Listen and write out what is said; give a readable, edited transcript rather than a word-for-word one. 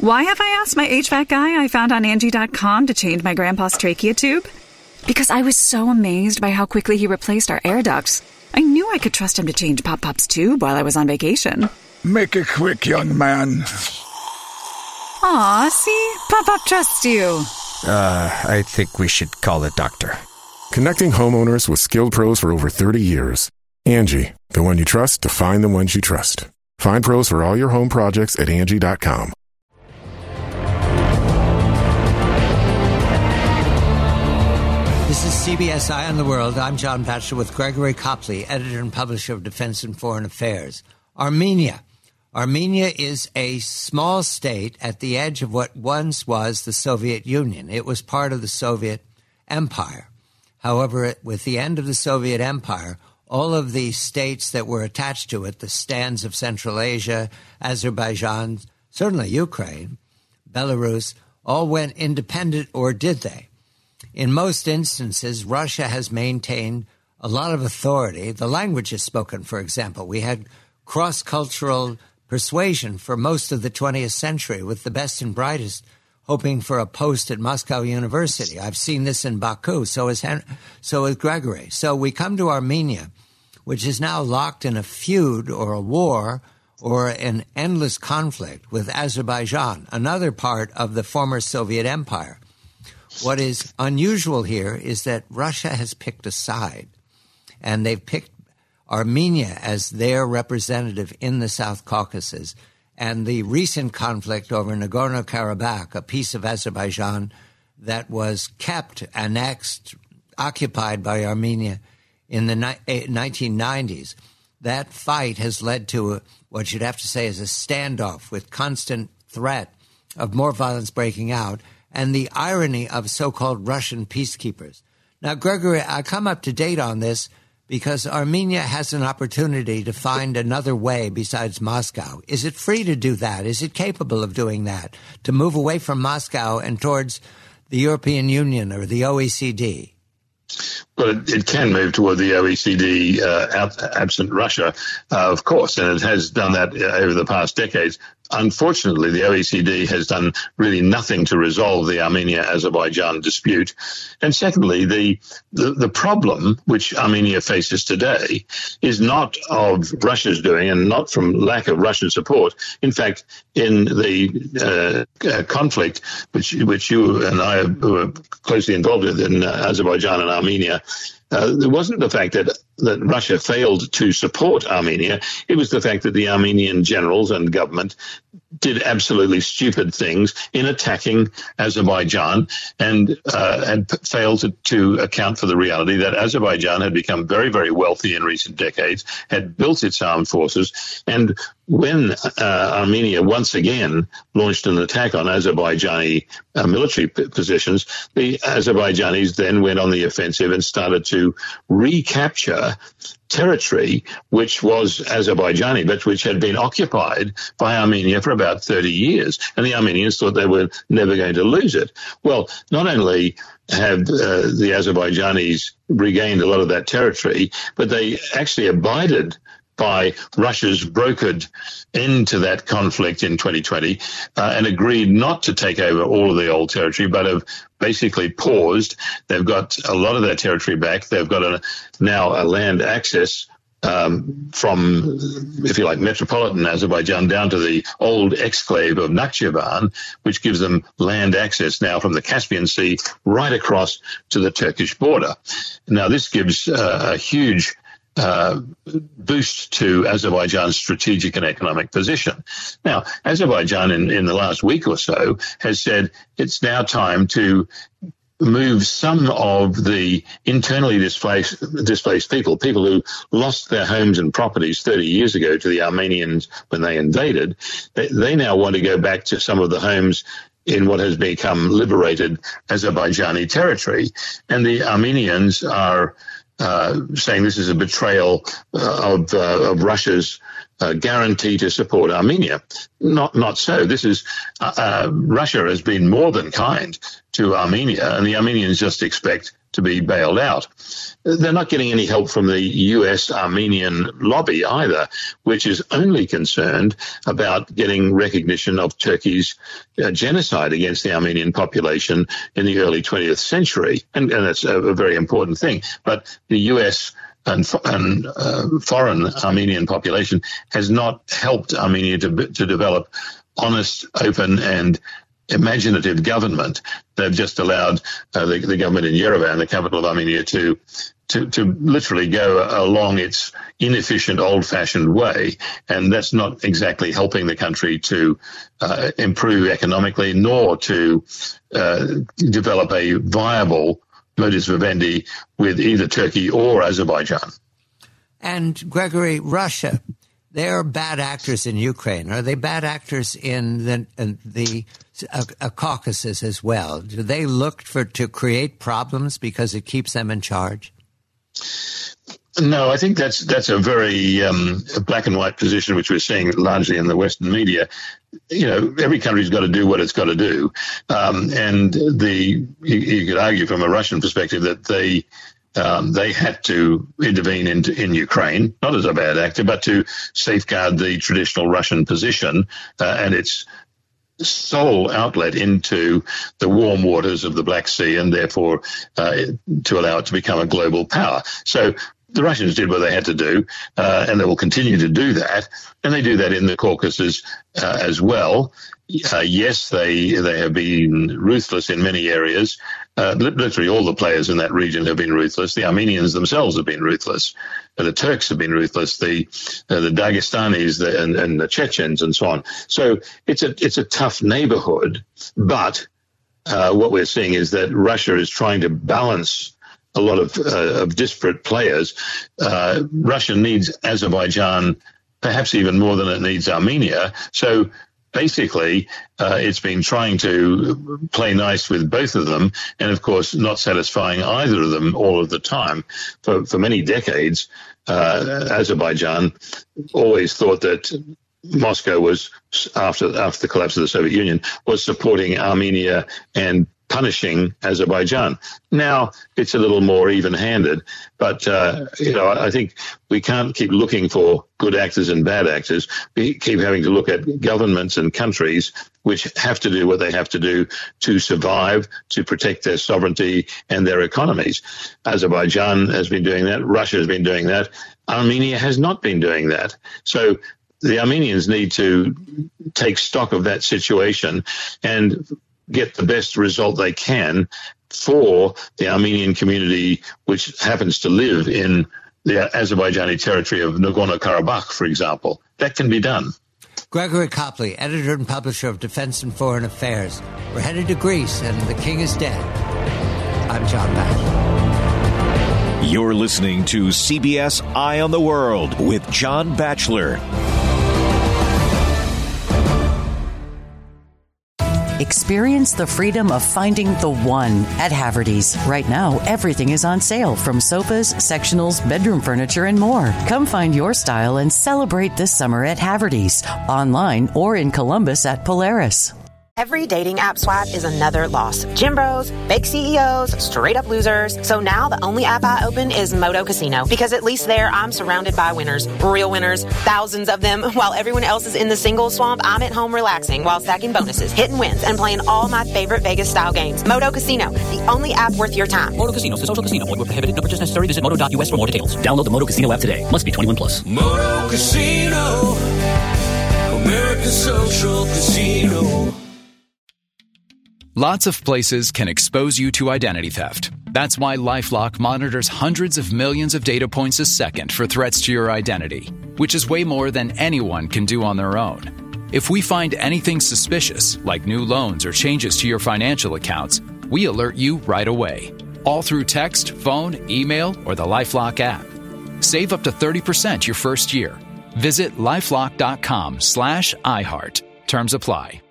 Why have I asked my HVAC guy I found on Angie.com to change my grandpa's trachea tube? Because I was so amazed by how quickly he replaced our air ducts. I knew I could trust him to change Pop-Pop's tube while I was on vacation. Make it quick, young man. Aw, see? Pop-Pop trusts you. I think we should call a doctor. Connecting homeowners with skilled pros for over 30 years. Angie, the one you trust to find the ones you trust. Find pros for all your home projects at Angie.com. This is CBS Eye on the World. I'm John Batchelor with Gregory Copley, editor and publisher of Defense and Foreign Affairs. Armenia. Armenia is a small state at the edge of what once was the Soviet Union. It was part of the Soviet Empire. However, with the end of the Soviet Empire, all of the states that were attached to it, the stands of Central Asia, Azerbaijan, certainly Ukraine, Belarus, all went independent, or did they? In most instances, Russia has maintained a lot of authority. The language is spoken, for example. We had cross-cultural persuasion for most of the 20th century, with the best and brightest hoping for a post at Moscow University. I've seen this in Baku, so is Gregory. So we come to Armenia, which is now locked in a feud or a war or an endless conflict with Azerbaijan, another part of the former Soviet Empire. What is unusual here is that Russia has picked a side, and they've picked Armenia as their representative in the South Caucasus. And the recent conflict over Nagorno-Karabakh, a piece of Azerbaijan that was kept, annexed, occupied by Armenia in the 1990s, that fight has led to what you'd have to say is a standoff with constant threat of more violence breaking out, and the irony of so-called Russian peacekeepers. Now, Gregory, I come up to date on this because Armenia has an opportunity to find another way besides Moscow. Is it free to do that? Is it capable of doing that, to move away from Moscow and towards the European Union or the OECD? Well, it can move toward the OECD absent Russia, of course, and it has done that over the past decades. Unfortunately, the OECD has done really nothing to resolve the Armenia-Azerbaijan dispute. And secondly, the problem which Armenia faces today is not of Russia's doing and not from lack of Russian support. In fact, in the conflict which you and I were closely involved in Azerbaijan and Armenia, there wasn't the fact that Russia failed to support Armenia. It was the fact that the Armenian generals and government did absolutely stupid things in attacking Azerbaijan and failed to account for the reality that Azerbaijan had become very, very wealthy in recent decades, had built its armed forces, and when Armenia once again launched an attack on Azerbaijani military positions, the Azerbaijanis then went on the offensive and started to recapture territory which was Azerbaijani, but which had been occupied by Armenia for about 30 years. And the Armenians thought they were never going to lose it. Well, not only have the Azerbaijanis regained a lot of that territory, but they actually abided by Russia's brokered end to that conflict in 2020 and agreed not to take over all of the old territory, but have basically paused. They've got a lot of their territory back. They've got now a land access from, if you like, metropolitan Azerbaijan down to the old exclave of Nakhchivan, which gives them land access now from the Caspian Sea right across to the Turkish border. Now, this gives a huge boost to Azerbaijan's strategic and economic position. Now, Azerbaijan in the last week or so has said it's now time to move some of the internally displaced people who lost their homes and properties 30 years ago to the Armenians when they invaded. They now want to go back to some of the homes in what has become liberated Azerbaijani territory. And the Armenians are saying this is a betrayal of Russia's guarantee to support Armenia. Not so. This is Russia has been more than kind to Armenia, and the Armenians just expect to be bailed out. They're not getting any help from the US Armenian lobby either, which is only concerned about getting recognition of Turkey's genocide against the Armenian population in the early 20th century. And that's a very important thing. But the US and foreign Armenian population has not helped Armenia to develop honest, open, and imaginative government. They've just allowed the government in Yerevan, the capital of Armenia, to literally go along its inefficient, old-fashioned way, and that's not exactly helping the country to improve economically, nor to develop a viable modus vivendi with either Turkey or Azerbaijan. And Gregory, Russia, they're bad actors in Ukraine. Are they bad actors in the Caucasus as well? Do they look to create problems because it keeps them in charge? No, I think that's a very black and white position, which we're seeing largely in the Western media. You know, every country's got to do what it's got to do, and you could argue from a Russian perspective that they had to intervene in Ukraine, not as a bad actor, but to safeguard the traditional Russian position and its sole outlet into the warm waters of the Black Sea, and therefore to allow it to become a global power. So the Russians did what they had to do, and they will continue to do that. And they do that in the Caucasus as well. Yes, they have been ruthless in many areas. Literally all the players in that region have been ruthless. The Armenians themselves have been ruthless. The Turks have been ruthless. The Dagestanis and the Chechens and so on. So it's a tough neighborhood. But what we're seeing is that Russia is trying to balance a lot of disparate players. Russia needs Azerbaijan perhaps even more than it needs Armenia. So basically, it's been trying to play nice with both of them, and of course not satisfying either of them all of the time. For many decades, Azerbaijan always thought that Moscow was, after the collapse of the Soviet Union, was supporting Armenia and punishing Azerbaijan. Now it's a little more even-handed, but I think we can't keep looking for good actors and bad actors. We keep having to look at governments and countries which have to do what they have to do to survive, to protect their sovereignty and their economies. Azerbaijan has been doing that. Russia has been doing that. Armenia has not been doing that. So the Armenians need to take stock of that situation and get the best result they can for the Armenian community, which happens to live in the Azerbaijani territory of Nagorno-Karabakh, for example. That can be done. Gregory Copley, editor and publisher of Defense and Foreign Affairs. We're headed to Greece, and the king is dead. I'm John Batchelor. You're listening to CBS Eye on the World with John Batchelor. Experience the freedom of finding the one at Haverty's. Right now, everything is on sale, from sofas, sectionals, bedroom furniture, and more. Come find your style and celebrate this summer at Haverty's, online or in Columbus at Polaris. Every dating app swipe is another loss. Gym bros, fake CEOs, straight up losers. So now the only app I open is Moto Casino, because at least there I'm surrounded by winners, real winners, thousands of them. While everyone else is in the single swamp, I'm at home relaxing while stacking bonuses, hitting wins, and playing all my favorite Vegas style games. Moto Casino, the only app worth your time. Moto Casino is a social casino. Void where prohibited. No purchase necessary. Visit moto.us for more details. Download the Moto Casino app today. Must be 21 plus. Moto Casino, American Social Casino. Lots of places can expose you to identity theft. That's why LifeLock monitors hundreds of millions of data points a second for threats to your identity, which is way more than anyone can do on their own. If we find anything suspicious, like new loans or changes to your financial accounts, we alert you right away, all through text, phone, email, or the LifeLock app. Save up to 30% your first year. Visit LifeLock.com/iHeart. Terms apply.